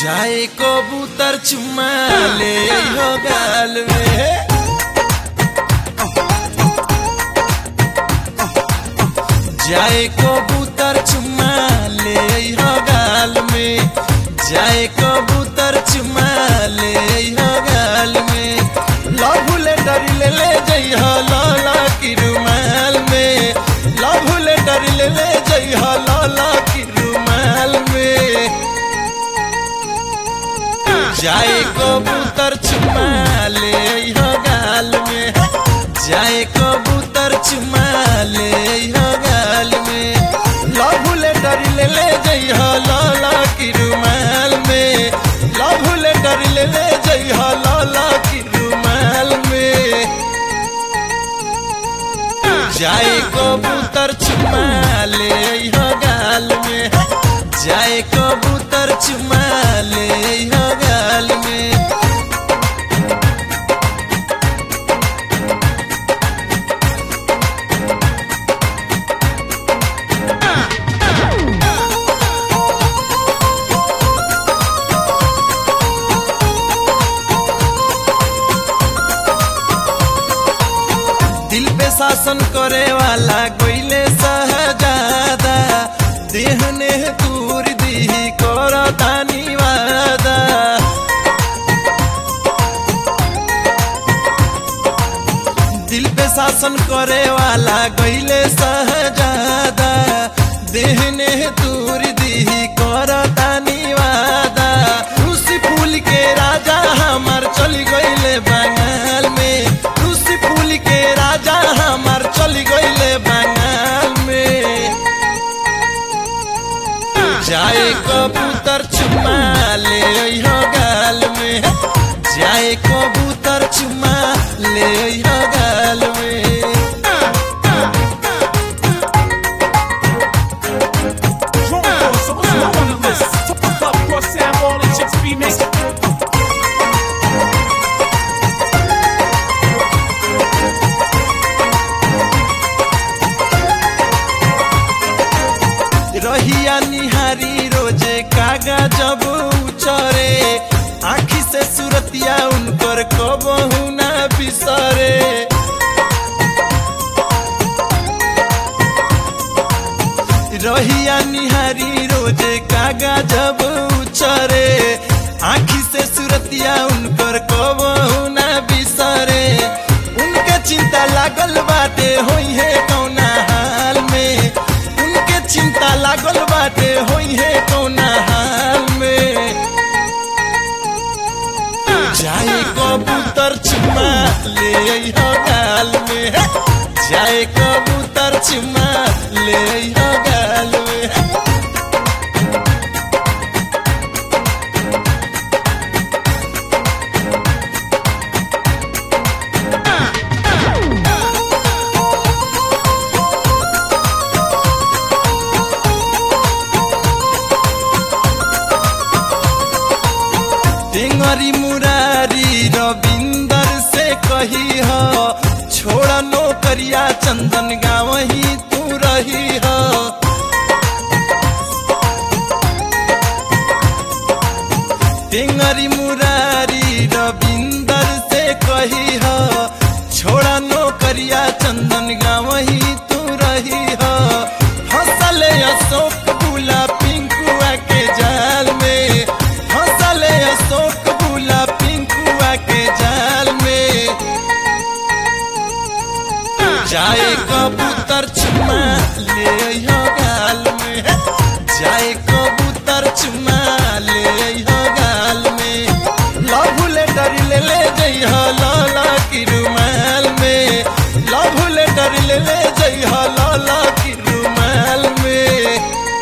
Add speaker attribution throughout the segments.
Speaker 1: जाए कबूतर चुम्मा ले हो गाल में। जाए कबूतर चुम्मा ले हो गाल में। जाए कबूतर चुम्मा ले हो गाल में। लव लेटर ले जइहा लाला की रुमाल में। लव लेटर ले जइहा लाला की रुमाल में। जाए कबूतर चुम्मा ले हो गाल में। जाए कबूतर चुम्मा ले हो गाल में। लव लेटर ले जइहा लाला की रुमाल में। लव लेटर ले जइहा लाला की रुमाल में। जाए कबूतर चुम्मा ले हो गाल में। जाए कबूतर चुम्मा ले हो गाल में। दिल पे शासन करे वाला कोइले सहजादा। देहने दूर दी कर तानी वादा। दिल पे शासन करे वाला कोइले सहजादा। देहने दूर दी कर तानी वादा। रूसी फूल के राजा हमार चली गइले बंगाल में। रूसी फूल के राजा हमार चली गइले बंगाल में। जाए कबूतर चुम्मा ले हो गाल में। जाए कबूतर चुम्मा ले हो गाल में। रहिया निहारी रोजे कागा जब उचरे। आँखी से सुरतिया उनकर कबहू ना बिसरे। रहिया निहारी रोजे कागा जब उचरे। आँखी से सुरतिया उनकर कबहू ना बिसरे। उनके चिंता लागल बाटे होई है कौना हाल में। उनके चिंता लागल बाटे होई है कौना हाल में। जाए कबूतर चुम्मा ले हो गाल में। जाए कबूतर चुम्मा ले हो गाल में। टेंगरी मुरारी रविंदर से कही हो। छोड़ा नौकरिया चंदन गाँव ही तू रही हो। टेंगरी मुरारी रविंदर से कही हो। छोड़ा नौकरिया चंदन गाँव ही तू रही हो। हंसले अशोक बुला पिंकुआ के जाल में। हंसले अशोक बुला पिंकुआ के जाल में। जाए कबूतर चुम्मा ले हो गाल में। जाए कबूतर चुम्मा ले हो गाल में। लव लेटर ले जइहा लाला की रुमाल में। लव लेटर ले जइहा लाला की रुमाल में।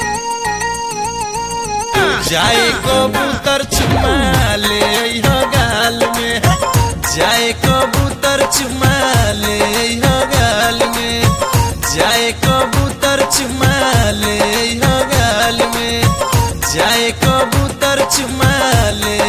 Speaker 1: जाए कबूतर चुम्मा ले हो गाल में। जाए कबूतर चुम्मा ले हो गाल में। जाए कबूतर चुम्मा ले हो गाल में। जाए कबूतर चुम्मा ले